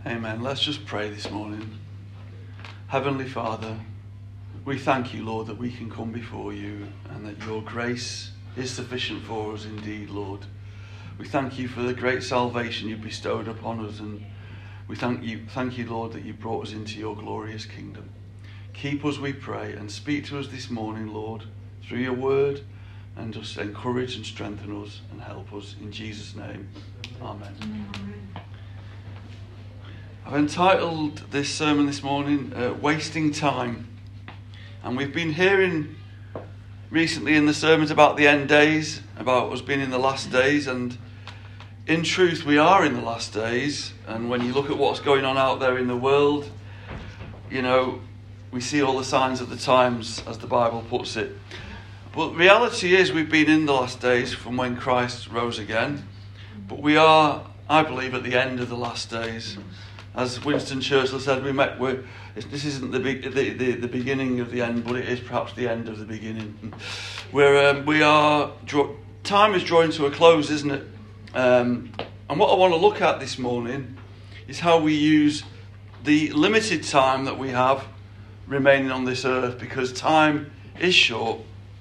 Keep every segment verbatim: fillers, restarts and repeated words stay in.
Amen. Let's just pray this morning. Heavenly Father, we thank you, Lord, that we can come before you and that your grace is sufficient for us indeed, Lord. We thank you for the great salvation you bestowed upon us, and we thank you, thank you, Lord, that you brought us into your glorious kingdom. Keep us, we pray, and speak to us this morning, Lord, through your word, and just encourage and strengthen us and help us. In Jesus' name, amen. Amen. I've entitled this sermon this morning, uh, Wasting Time. And we've been hearing recently in the sermons about the end days, about us being in the last days, and in truth we are in the last days. And when you look at what's going on out there in the world, you know, we see all the signs of the times, as the Bible puts it. But reality is we've been in the last days from when Christ rose again. But we are, I believe, at the end of the last days. As Winston Churchill said, we met. We're, this isn't the, be, the, the the beginning of the end, but it is perhaps the end of the beginning. Where um, we are, draw, time is drawing to a close, isn't it? Um, and what I want to look at this morning is how we use the limited time that we have remaining on this earth, because time is short.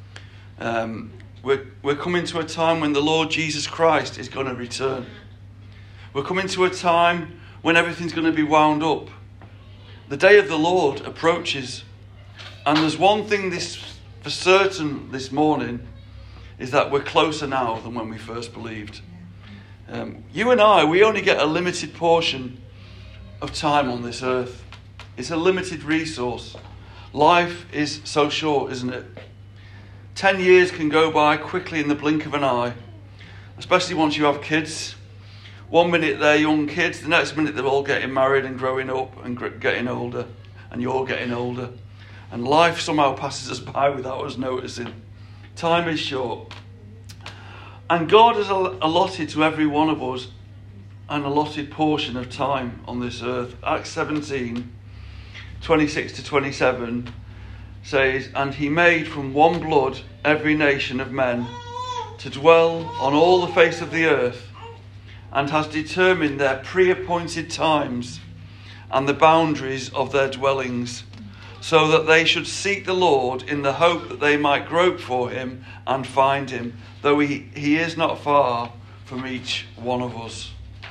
Um, we're we're coming to a time when the Lord Jesus Christ is going to return. We're coming to a time when everything's going to be wound up. The day of the Lord approaches. And there's one thing this for certain this morning, is that we're closer now than when we first believed. Um, you and I, we only get a limited portion of time on this earth. It's a limited resource. Life is so short, isn't it? Ten years can go by quickly in the blink of an eye, especially once you have kids. One minute they're young kids, the next minute they're all getting married and growing up and getting older, and you're getting older. And life somehow passes us by without us noticing. Time is short. And God has allotted to every one of us an allotted portion of time on this earth. Acts seventeen, twenty-six to twenty-seven says, "And he made from one blood every nation of men to dwell on all the face of the earth, and has determined their pre-appointed times and the boundaries of their dwellings, so that they should seek the Lord in the hope that they might grope for him and find him, though he, he is not far from each one of us."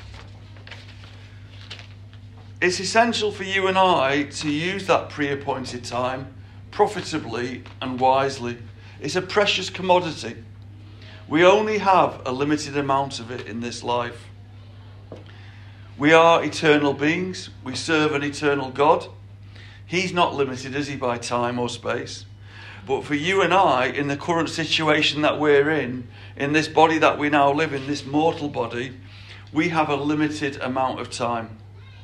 It's essential for you and I to use that pre-appointed time profitably and wisely. It's a precious commodity. We only have a limited amount of it in this life. We are eternal beings. We serve an eternal God. He's not limited, is he, by time or space? But for you and I, in the current situation that we're in, in this body that we now live in, this mortal body, we have a limited amount of time.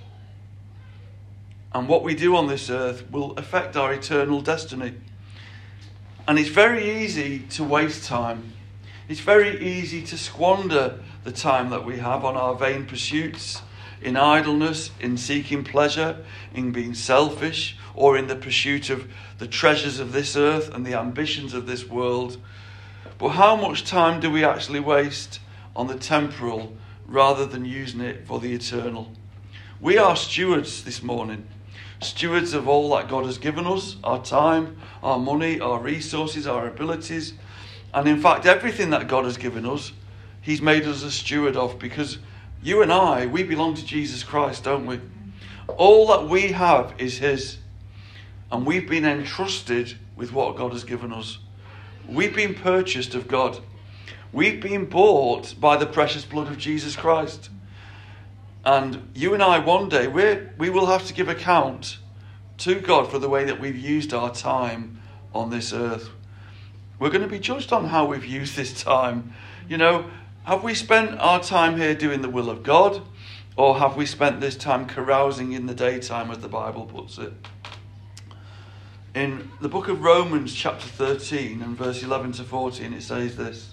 And what we do on this earth will affect our eternal destiny. And it's very easy to waste time. It's very easy to squander the time that we have on our vain pursuits, in idleness, in seeking pleasure, in being selfish, or in the pursuit of the treasures of this earth and the ambitions of this world. But how much time do we actually waste on the temporal rather than using it for the eternal? We are stewards this morning, stewards of all that God has given us, our time, our money, our resources, our abilities, and in fact everything that God has given us, he's made us a steward of, because you and I, we belong to Jesus Christ, don't we? All that we have is his. And we've been entrusted with what God has given us. We've been purchased of God. We've been bought by the precious blood of Jesus Christ. And you and I, one day, we're, we will have to give account to God for the way that we've used our time on this earth. We're going to be judged on how we've used this time. You know, have we spent our time here doing the will of God? Or have we spent this time carousing in the daytime, as the Bible puts it? In the book of Romans, chapter thirteen, and verse eleven to fourteen, it says this: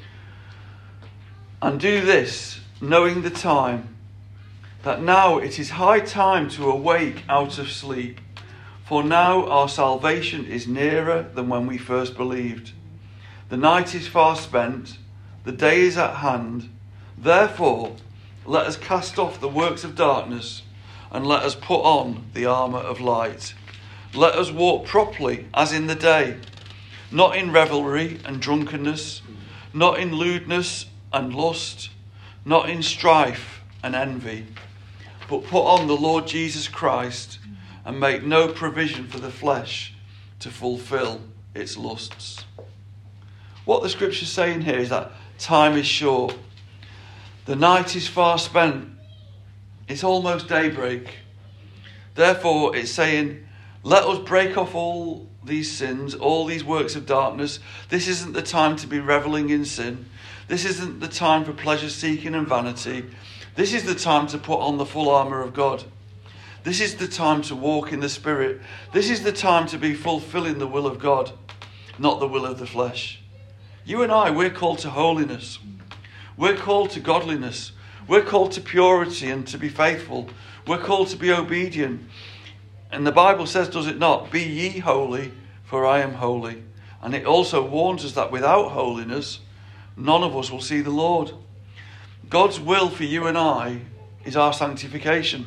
"And do this, knowing the time, that now it is high time to awake out of sleep. For now our salvation is nearer than when we first believed. The night is far spent, the day is at hand. Therefore, let us cast off the works of darkness and let us put on the armour of light. Let us walk properly as in the day, not in revelry and drunkenness, not in lewdness and lust, not in strife and envy, but put on the Lord Jesus Christ and make no provision for the flesh to fulfil its lusts. What the scripture's saying here is that time is short. The night is far spent. It's almost daybreak. Therefore, it's saying, let us break off all these sins, all these works of darkness. This isn't the time to be revelling in sin. This isn't the time for pleasure seeking and vanity. This is the time to put on the full armour of God. This is the time to walk in the Spirit. This is the time to be fulfilling the will of God, not the will of the flesh. You and I, we're called to holiness. We're called to godliness. We're called to purity and to be faithful. We're called to be obedient. And the Bible says, does it not? Be ye holy, for I am holy. And it also warns us that without holiness, none of us will see the Lord. God's will for you and I is our sanctification.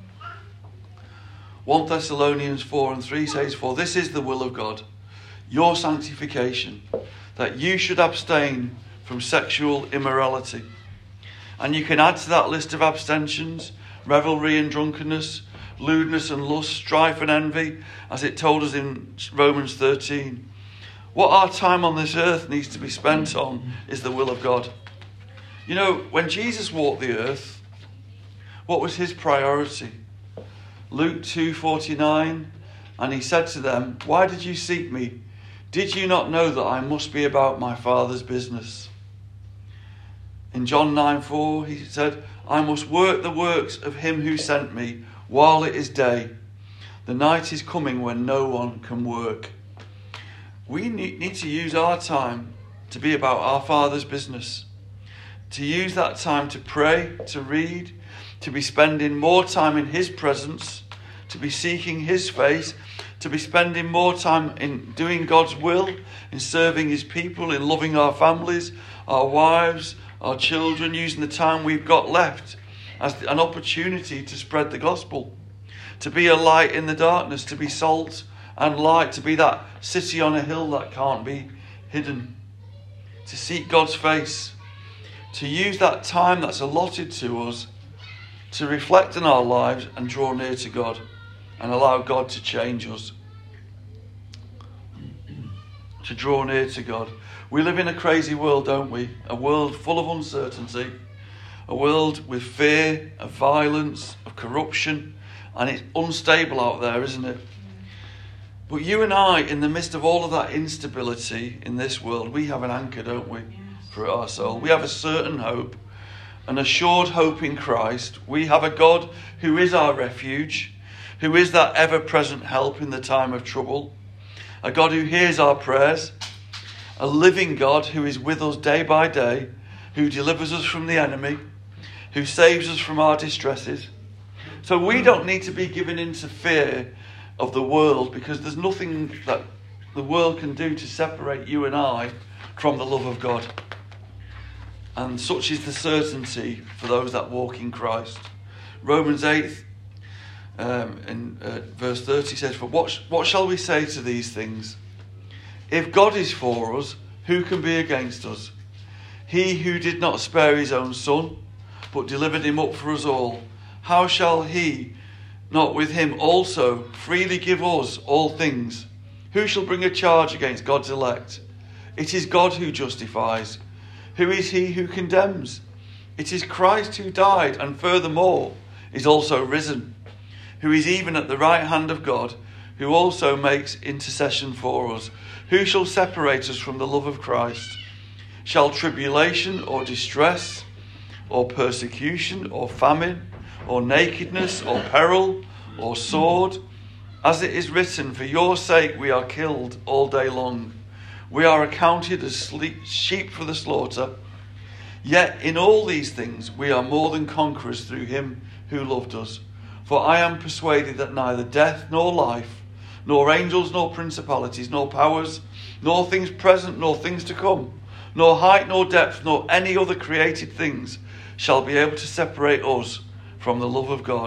First Thessalonians four and three says, for this is the will of God, your sanctification, that you should abstain from sexual immorality. And you can add to that list of abstentions, revelry and drunkenness, lewdness and lust, strife and envy, as it told us in Romans thirteen. What our time on this earth needs to be spent on is the will of God. You know, when Jesus walked the earth, what was his priority? Luke two forty-nine, and he said to them, why did you seek me? Did you not know that I must be about my Father's business? In John nine four, he said, I must work the works of him who sent me while it is day. The night is coming when no one can work. We need to use our time to be about our Father's business. To use that time to pray, to read, to be spending more time in his presence, to be seeking his face, to be spending more time in doing God's will, in serving his people, in loving our families, our wives, our children, using the time we've got left as an opportunity to spread the gospel, to be a light in the darkness, to be salt and light, to be that city on a hill that can't be hidden, to seek God's face, to use that time that's allotted to us to reflect on our lives and draw near to God and allow God to change us, to draw near to God. We live in a crazy world, don't we? A world full of uncertainty, a world with fear, of violence, of corruption, and it's unstable out there, isn't it? But you and I, in the midst of all of that instability in this world, we have an anchor, don't we, for our soul. We have a certain hope, an assured hope in Christ. We have a God who is our refuge, who is that ever-present help in the time of trouble, a God who hears our prayers, a living God who is with us day by day, who delivers us from the enemy, who saves us from our distresses. So we don't need to be given into fear of the world, because there's nothing that the world can do to separate you and I from the love of God. And such is the certainty for those that walk in Christ. Romans eight um, in uh, verse thirty says, For what, what shall we say to these things? If God is for us, who can be against us? He who did not spare his own son, but delivered him up for us all, how shall he not with him also freely give us all things? Who shall bring a charge against God's elect? It is God who justifies. Who is he who condemns? It is Christ who died, and furthermore is also risen, who is even at the right hand of God, who also makes intercession for us. Who shall separate us from the love of Christ? Shall tribulation or distress or persecution or famine or nakedness or peril or sword? As it is written, for your sake we are killed all day long. We are accounted as sheep for the slaughter. Yet in all these things we are more than conquerors through him who loved us. For I am persuaded that neither death nor life, nor angels nor principalities, nor powers, nor things present nor things to come, nor height nor depth, nor any other created things shall be able to separate us from the love of God,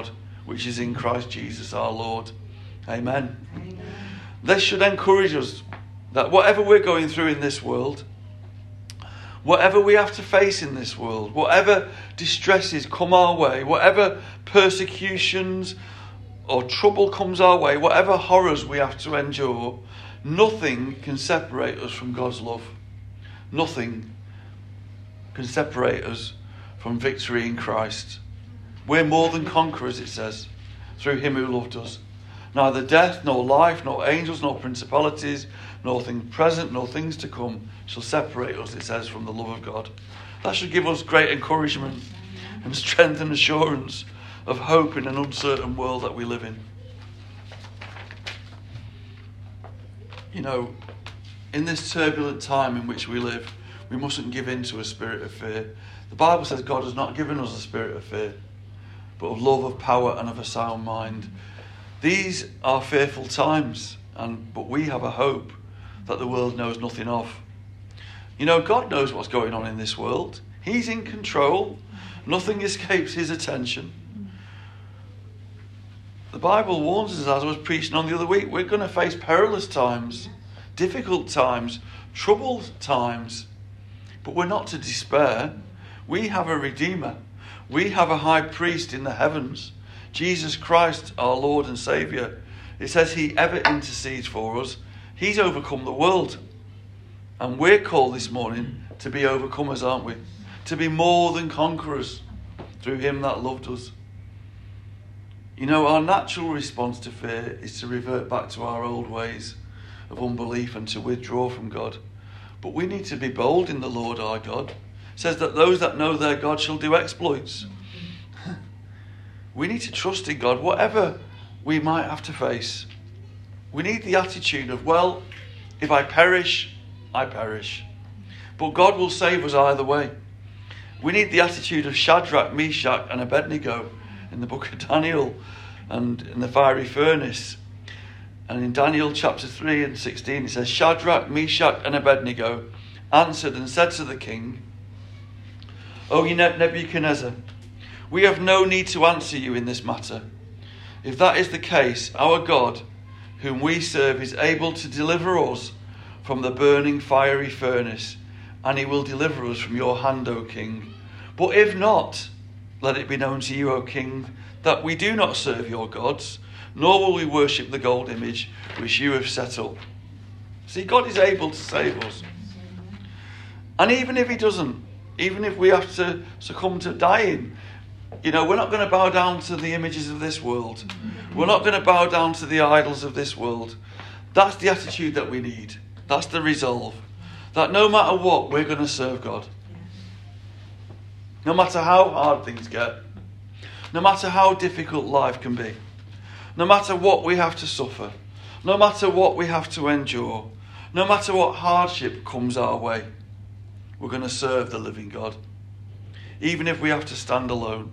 which is in Christ Jesus our Lord. Amen. Amen. This should encourage us that whatever we're going through in this world, whatever we have to face in this world, whatever distresses come our way, whatever persecutions or trouble comes our way, whatever horrors we have to endure, nothing can separate us from God's love. Nothing can separate us from victory in Christ. We're more than conquerors, it says, through him who loved us. Neither death, nor life, nor angels, nor principalities, nor things present, nor things to come shall separate us, it says, from the love of God. That should give us great encouragement and strength and assurance of hope in an uncertain world that we live in. You know, in this turbulent time in which we live, we mustn't give in to a spirit of fear. The Bible says God has not given us a spirit of fear, but of love, of power, and of a sound mind. These are fearful times, and but we have a hope that the world knows nothing of. You know, God knows what's going on in this world. He's in control. Nothing escapes his attention. The Bible warns us, as I was preaching on the other week, we're going to face perilous times, difficult times, troubled times. But we're not to despair. We have a Redeemer. We have a high priest in the heavens, Jesus Christ, our Lord and Saviour. It says he ever intercedes for us. He's overcome the world. And we're called this morning to be overcomers, aren't we? To be more than conquerors through him that loved us. You know, our natural response to fear is to revert back to our old ways of unbelief and to withdraw from God. But we need to be bold in the Lord our God. It says that those that know their God shall do exploits. We need to trust in God, whatever we might have to face. We need the attitude of, well, if I perish, I perish. But God will save us either way. We need the attitude of Shadrach, Meshach, and Abednego in the book of Daniel and in the fiery furnace. And in Daniel chapter three and sixteen, it says, Shadrach, Meshach, and Abednego answered and said to the king, O Nebuchadnezzar, we have no need to answer you in this matter. If that is the case, our God, whom we serve, is able to deliver us from the burning fiery furnace, and he will deliver us from your hand, O king. But if not, let it be known to you, O king, that we do not serve your gods, nor will we worship the gold image which you have set up. See, God is able to save us. And even if he doesn't, even if we have to succumb to dying, you know, we're not going to bow down to the images of this world. We're not going to bow down to the idols of this world. That's the attitude that we need. That's the resolve. That no matter what, we're going to serve God. No matter how hard things get. No matter how difficult life can be. No matter what we have to suffer. No matter what we have to endure. No matter what hardship comes our way. We're going to serve the living God. Even if we have to stand alone.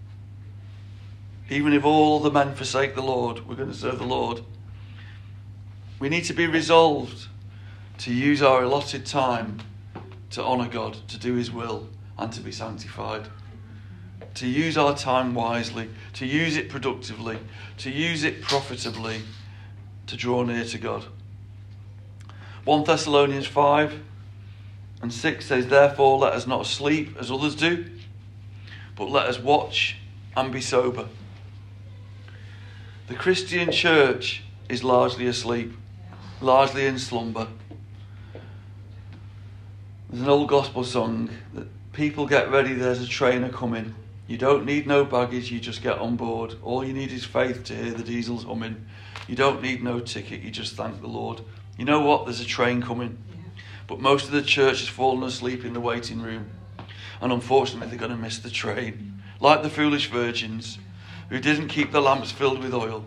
Even if all the men forsake the Lord, we're going to serve the Lord. We need to be resolved to use our allotted time to honour God, to do his will, and to be sanctified. To use our time wisely, to use it productively, to use it profitably, to draw near to God. First Thessalonians five and six says, Therefore let us not sleep as others do, but let us watch and be sober. The Christian church is largely asleep, largely in slumber. There's an old gospel song that people get ready, there's a train a-coming. You don't need no baggage, you just get on board. All you need is faith to hear the diesels humming. You don't need no ticket, you just thank the Lord. You know what? There's a train coming. But most of the church has fallen asleep in the waiting room. And unfortunately, they're going to miss the train. Like the foolish virgins who didn't keep the lamps filled with oil.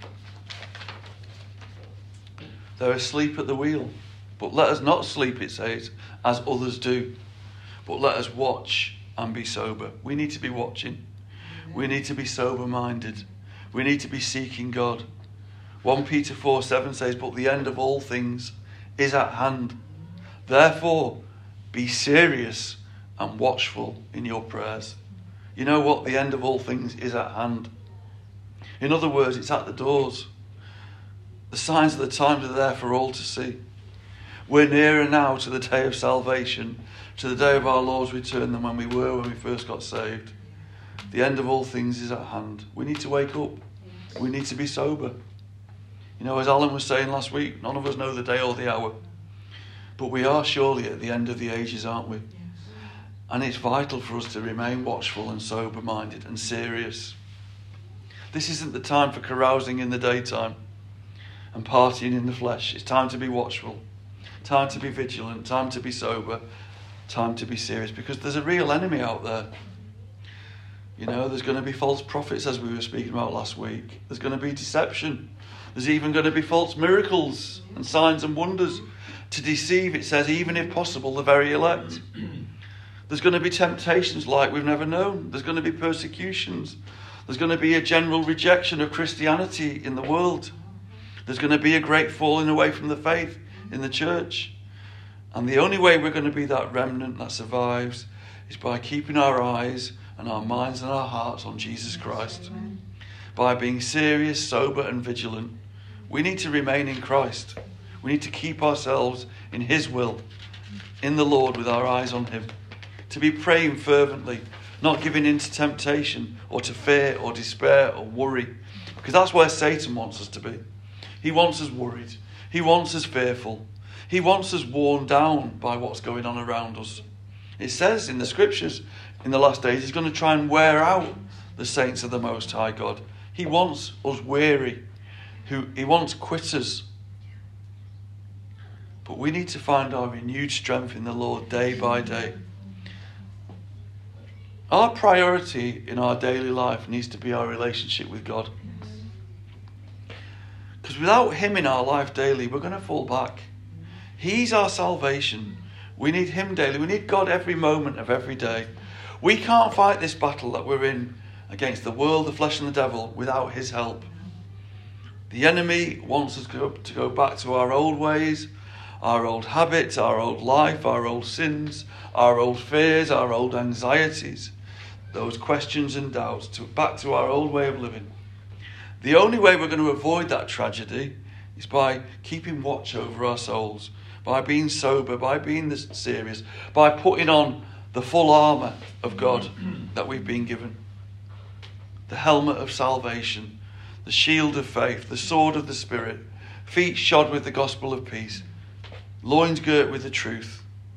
They're asleep at the wheel. But let us not sleep, it says, as others do. But let us watch and be sober. We need to be watching. We need to be sober-minded. We need to be seeking God. First Peter four seven says, But the end of all things is at hand. Therefore, be serious and watchful in your prayers. You know what? The end of all things is at hand. In other words, it's at the doors. The signs of the times are there for all to see. We're nearer now to the day of salvation, to the day of our Lord's return than when we were when we first got saved. The end of all things is at hand. We need to wake up. We need to be sober. You know, as Alan was saying last week, none of us know the day or the hour. But we are surely at the end of the ages, aren't we? And it's vital for us to remain watchful and sober-minded and serious. This isn't the time for carousing in the daytime and partying in the flesh. It's time to be watchful, time to be vigilant, time to be sober, time to be serious, because there's a real enemy out there. You know, there's going to be false prophets, as we were speaking about last week. There's going to be deception. There's even going to be false miracles and signs and wonders to deceive, it says, even if possible, the very elect. There's going to be temptations like we've never known. There's going to be persecutions. There's going to be a general rejection of Christianity in the world. There's going to be a great falling away from the faith in the church. And the only way we're going to be that remnant that survives is by keeping our eyes and our minds and our hearts on Jesus Christ. By being serious, sober and vigilant. We need to remain in Christ. We need to keep ourselves in his will, in the Lord, with our eyes on him. To be praying fervently, not giving in to temptation or to fear or despair or worry. Because that's where Satan wants us to be. He wants us worried. He wants us fearful. He wants us worn down by what's going on around us. It says in the scriptures, in the last days, he's going to try and wear out the saints of the Most High God. He wants us weary. He wants quitters. But we need to find our renewed strength in the Lord day by day. Our priority in our daily life needs to be our relationship with God. Because without him in our life daily, we're going to fall back. He's our salvation. We need him daily. We need God every moment of every day. We can't fight this battle that we're in against the world, the flesh and the devil without his help. The enemy wants us to go, to go back to our old ways, our old habits, our old life, our old sins, our old fears, our old anxieties, those questions and doubts, to, back to our old way of living. The only way we're going to avoid that tragedy is by keeping watch over our souls, by being sober, by being serious, by putting on the full armour of God that we've been given. The helmet of salvation, the shield of faith, the sword of the Spirit, feet shod with the gospel of peace, loins girt with the truth.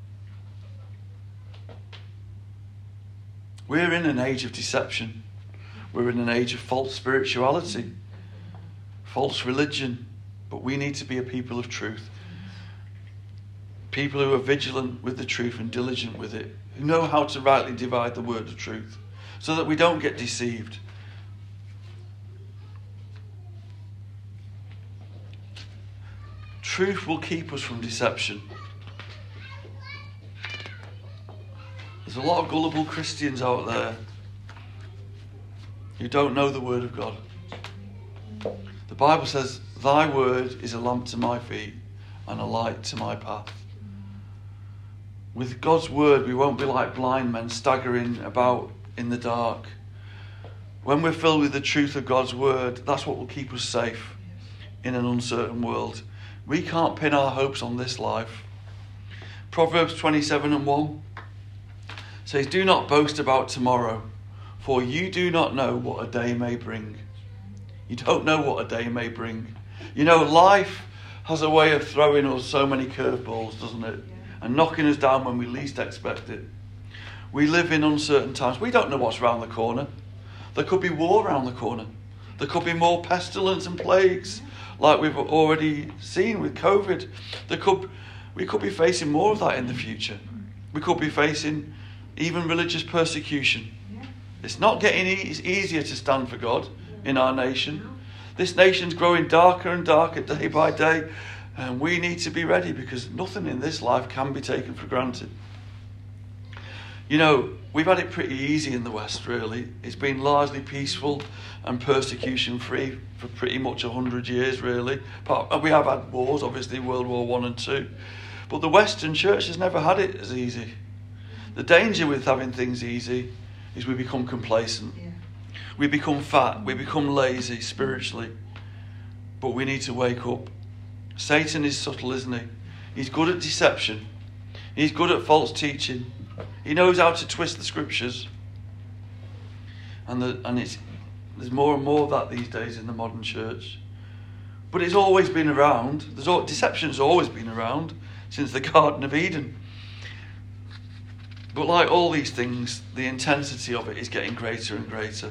We're in an age of deception. We're in an age of false spirituality, false religion, but we need to be a people of truth. People who are vigilant with the truth and diligent with it, who know how to rightly divide the word of truth, so that we don't get deceived. Truth will keep us from deception. There's a lot of gullible Christians out there who don't know the word of God. The Bible says, thy word is a lamp to my feet and a light to my path. With God's word, we won't be like blind men staggering about in the dark. When we're filled with the truth of God's word, that's what will keep us safe in an uncertain world. We can't pin our hopes on this life. Proverbs twenty-seven and one says, do not boast about tomorrow, for you do not know what a day may bring. You don't know what a day may bring. You know, life has a way of throwing us so many curveballs, doesn't it? And knocking us down when we least expect it. We live in uncertain times. We don't know what's around the corner. There could be war around the corner. There could be more pestilence and plagues, like we've already seen with COVID. There could, we could be facing more of that in the future. We could be facing even religious persecution. It's not getting e- it's easier to stand for God in our nation. This nation's growing darker and darker day by day, and we need to be ready, because nothing in this life can be taken for granted. You know, we've had it pretty easy in the West, really. It's been largely peaceful and persecution-free for pretty much a hundred years, really. But we have had wars, obviously, World War One and Two. But the Western Church has never had it as easy. The danger with having things easy is we become complacent. Yeah. We become fat. We become lazy spiritually. But we need to wake up. Satan is subtle, isn't he? He's good at deception. He's good at false teaching. He knows how to twist the scriptures. And, the, and it's, there's more and more of that these days in the modern church. But it's always been around. There's all, deception's always been around since the Garden of Eden. But like all these things, the intensity of it is getting greater and greater.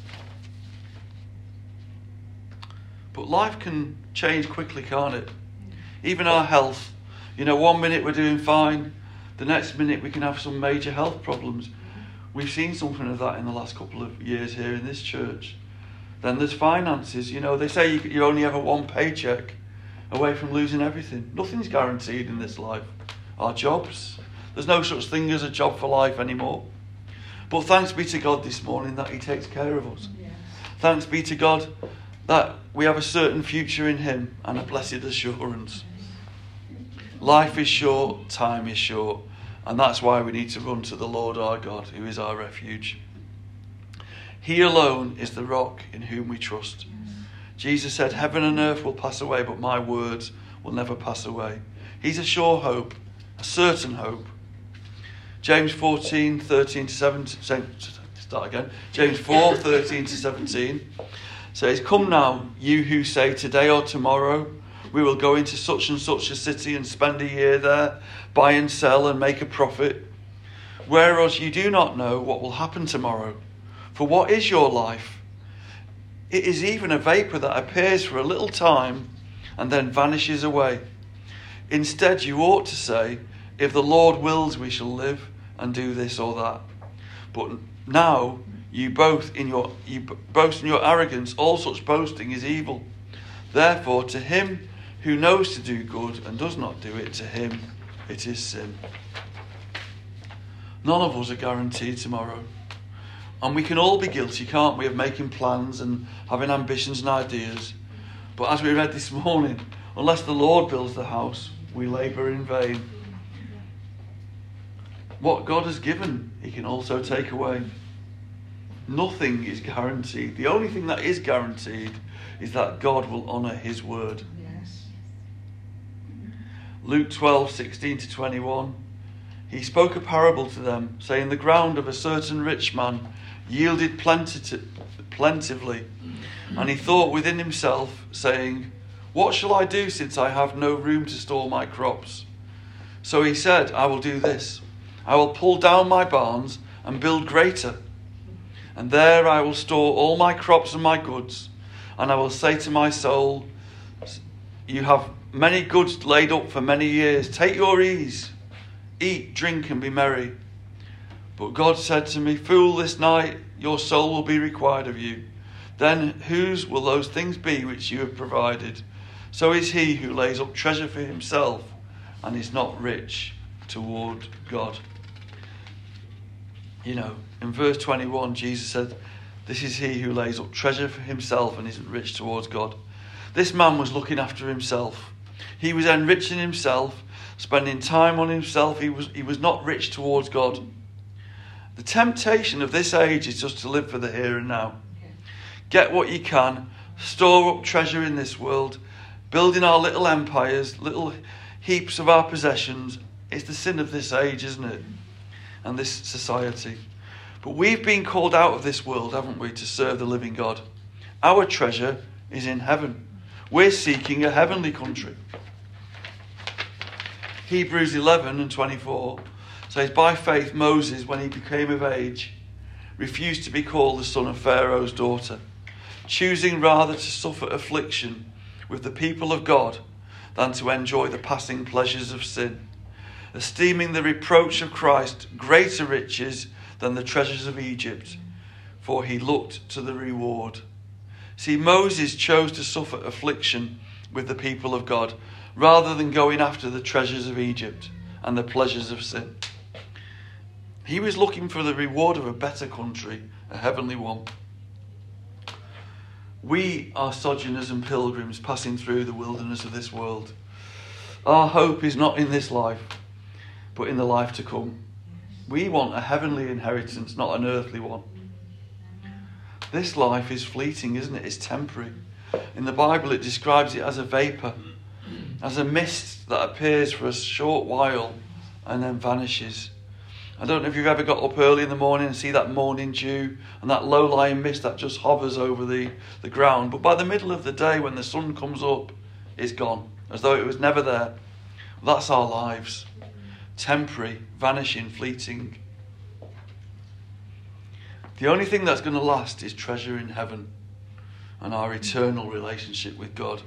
But life can change quickly, can't it? Even our health. You know, one minute we're doing fine. The next minute we can have some major health problems. We've seen something of that in the last couple of years here in this church. Then there's finances. You know, they say you, you only have a one paycheck away from losing everything. Nothing's guaranteed in this life. Our jobs. There's no such thing as a job for life anymore. But thanks be to God this morning that he takes care of us. Yes. Thanks be to God that we have a certain future in him and a blessed assurance. Life is short, time is short, and that's why we need to run to the Lord our God, who is our refuge. He alone is the rock in whom we trust. Jesus said, heaven and earth will pass away, but my words will never pass away. He's a sure hope, a certain hope. James fourteen, thirteen to seventeen, start again. James four, thirteen to seventeen says, come now, you who say today or tomorrow, we will go into such and such a city and spend a year there, buy and sell and make a profit. Whereas you do not know what will happen tomorrow. For what is your life? It is even a vapour that appears for a little time and then vanishes away. Instead, you ought to say, if the Lord wills, we shall live and do this or that. But now you both in your you boast in your arrogance. All such boasting is evil. Therefore, to him who knows to do good and does not do it, to him it is sin. None of us are guaranteed tomorrow. And we can all be guilty, can't we, of making plans and having ambitions and ideas. But as we read this morning, unless the Lord builds the house, we labour in vain. What God has given, he can also take away. Nothing is guaranteed. The only thing that is guaranteed is that God will honour his word. Yes. Luke twelve, sixteen to twenty-one. He spoke a parable to them, saying, the ground of a certain rich man yielded plenty- plentifully. And he thought within himself, saying, what shall I do since I have no room to store my crops? So he said, I will do this. I will pull down my barns and build greater. And there I will store all my crops and my goods. And I will say to my soul, you have many goods laid up for many years. Take your ease. Eat, drink, and be merry. But God said to me, fool, this night your soul will be required of you. Then whose will those things be which you have provided? So is he who lays up treasure for himself and is not rich toward God. You know, in verse twenty-one, Jesus said, this is he who lays up treasure for himself and isn't rich towards God. This man was looking after himself. He was enriching himself, spending time on himself. He was, he was not rich towards God. The temptation of this age is just to live for the here and now. Get what you can, store up treasure in this world, building our little empires, little heaps of our possessions. It's the sin of this age, isn't it? And this society. But we've been called out of this world, haven't we, to serve the living God. Our treasure is in heaven. We're seeking a heavenly country. Hebrews eleven and twenty-four says, by faith Moses, when he became of age, refused to be called the son of Pharaoh's daughter, choosing rather to suffer affliction with the people of God than to enjoy the passing pleasures of sin, esteeming the reproach of Christ greater riches than the treasures of Egypt, for he looked to the reward. See, Moses chose to suffer affliction with the people of God rather than going after the treasures of Egypt and the pleasures of sin. He was looking for the reward of a better country, a heavenly one. We are sojourners and pilgrims passing through the wilderness of this world. Our hope is not in this life, but in the life to come. We want a heavenly inheritance, not an earthly one. This life is fleeting, isn't it? It's temporary. In the Bible, it describes it as a vapour, as a mist that appears for a short while and then vanishes. I don't know if you've ever got up early in the morning and see that morning dew and that low-lying mist that just hovers over the, the ground. But by the middle of the day, when the sun comes up, it's gone, as though it was never there. Well, that's our lives. Temporary, vanishing, fleeting. The only thing that's going to last is treasure in heaven and our eternal relationship with God.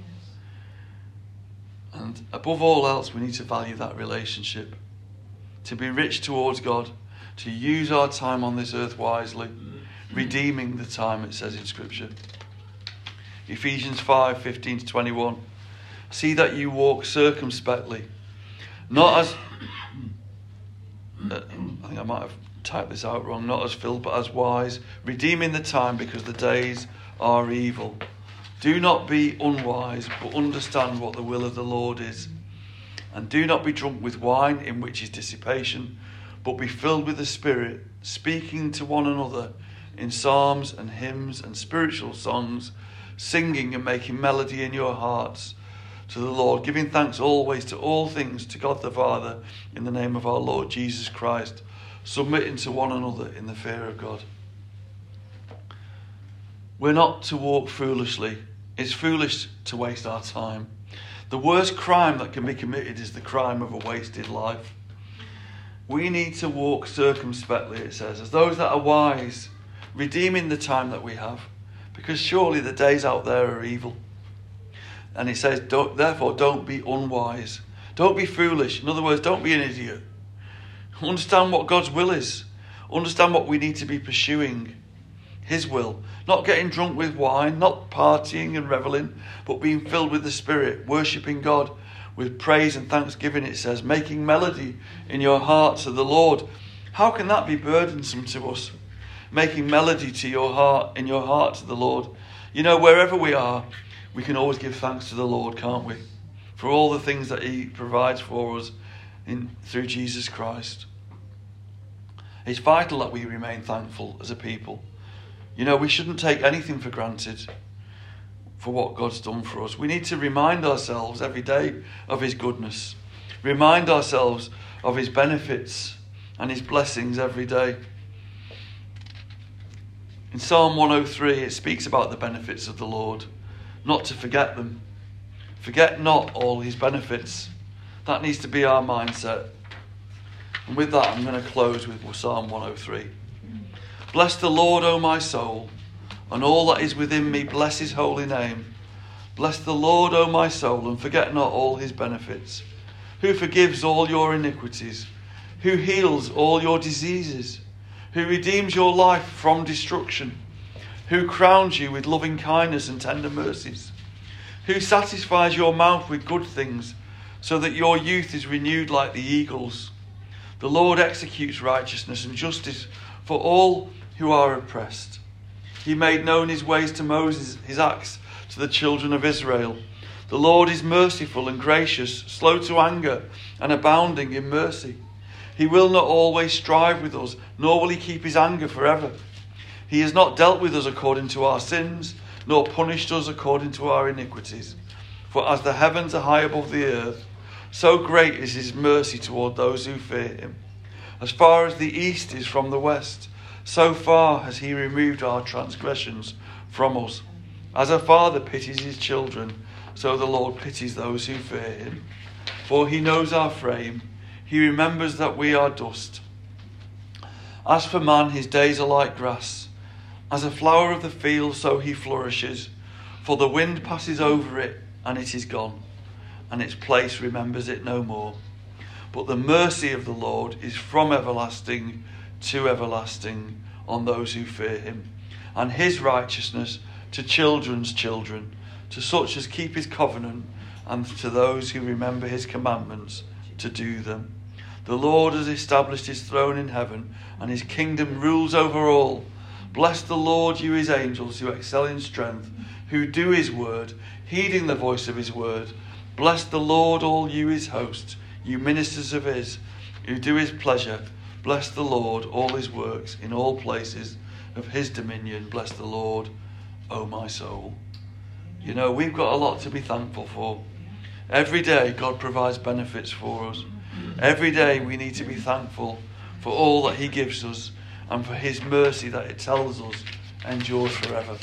And above all else, we need to value that relationship. To be rich towards God, to use our time on this earth wisely, redeeming the time, it says in Scripture. Ephesians five, fifteen to twenty-one. See that you walk circumspectly, not as, uh, I think I might have typed this out wrong, not as filled but as wise, redeeming the time because the days are evil. Do not be unwise, but understand what the will of the Lord is. And do not be drunk with wine, in which is dissipation, but be filled with the Spirit, speaking to one another in psalms and hymns and spiritual songs, singing and making melody in your hearts to the Lord, giving thanks always to all things to God the Father in the name of our Lord Jesus Christ, submitting to one another in the fear of God. We're not to walk foolishly. It's foolish to waste our time. The worst crime that can be committed is the crime of a wasted life. We need to walk circumspectly, it says, as those that are wise, redeeming the time that we have, because surely the days out there are evil. And it says, don't, therefore, don't be unwise. Don't be foolish. In other words, don't be an idiot. Understand what God's will is. Understand what we need to be pursuing. His will. Not getting drunk with wine, not partying and reveling, but being filled with the Spirit, worshipping God with praise and thanksgiving, it says, making melody in your heart to the Lord. How can that be burdensome to us? Making melody to your heart, in your heart to the Lord. You know, wherever we are, we can always give thanks to the Lord, can't we? For all the things that He provides for us in through Jesus Christ. It's vital that we remain thankful as a people. You know, we shouldn't take anything for granted for what God's done for us. We need to remind ourselves every day of His goodness. Remind ourselves of His benefits and His blessings every day. In Psalm one oh three, it speaks about the benefits of the Lord, not to forget them. Forget not all His benefits. That needs to be our mindset. And with that, I'm going to close with Psalm one oh three. Bless the Lord, O my soul, and all that is within me, bless His holy name. Bless the Lord, O my soul, and forget not all His benefits. Who forgives all your iniquities, who heals all your diseases, who redeems your life from destruction, who crowns you with loving kindness and tender mercies, who satisfies your mouth with good things, so that your youth is renewed like the eagles. The Lord executes righteousness and justice for all who are oppressed. He made known His ways to Moses, His acts to the children of Israel. The Lord is merciful and gracious, slow to anger and abounding in mercy. He will not always strive with us, nor will He keep His anger forever. He has not dealt with us according to our sins, nor punished us according to our iniquities. For as the heavens are high above the earth, so great is His mercy toward those who fear Him. As far as the east is from the west, so far has He removed our transgressions from us. As a father pities his children, so the Lord pities those who fear Him. For He knows our frame. He remembers that we are dust. As for man, his days are like grass. As a flower of the field, so he flourishes. For the wind passes over it, and it is gone, and its place remembers it no more. But the mercy of the Lord is from everlasting to everlasting on those who fear Him, and His righteousness to children's children, to such as keep His covenant, and to those who remember His commandments to do them. The Lord has established His throne in heaven, and His kingdom rules over all. Bless the Lord, you His angels, who excel in strength, who do His word, heeding the voice of His word. Bless the Lord, all you His hosts, you ministers of His, who do His pleasure. Bless the Lord, all His works in all places, of his dominion. Bless the Lord, O my soul. You know, we've got a lot to be thankful for. Every day God provides benefits for us. Every day we need to be thankful for all that he gives us and for his mercy that it tells us endures forever.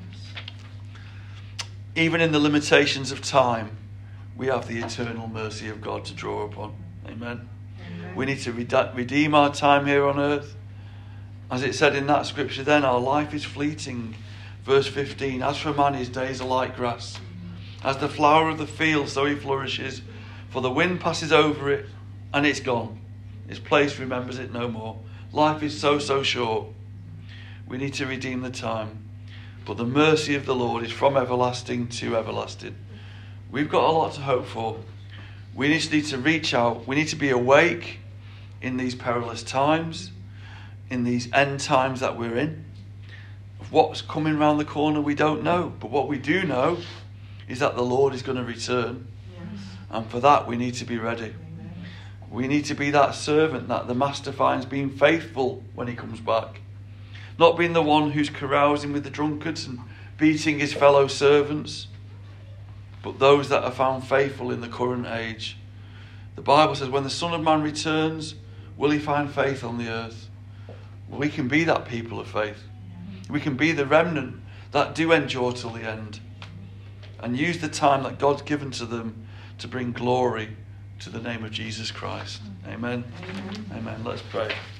Even in the limitations of time, we have the eternal mercy of God to draw upon. Amen. Amen. We need to redeem our time here on earth. As it said in that scripture then, our life is fleeting. Verse fifteen, as for man, his days are like grass. As the flower of the field, so he flourishes. For the wind passes over it, and it's gone. Its place remembers it no more. Life is so, so short. We need to redeem the time. But the mercy of the Lord is from everlasting to everlasting. We've got a lot to hope for. We just need to reach out. We need to be awake in these perilous times, in these end times that we're in. What's coming around the corner, we don't know. But what we do know is that the Lord is going to return. Yes. And for that, we need to be ready. Amen. We need to be that servant that the master finds being faithful when he comes back. Not being the one who's carousing with the drunkards and beating his fellow servants, but those that are found faithful in the current age. The Bible says, when the Son of Man returns, will he find faith on the earth? Well, we can be that people of faith. We can be the remnant that do endure till the end and use the time that God's given to them to bring glory to the name of Jesus Christ. Amen. Amen. Amen. Let's pray.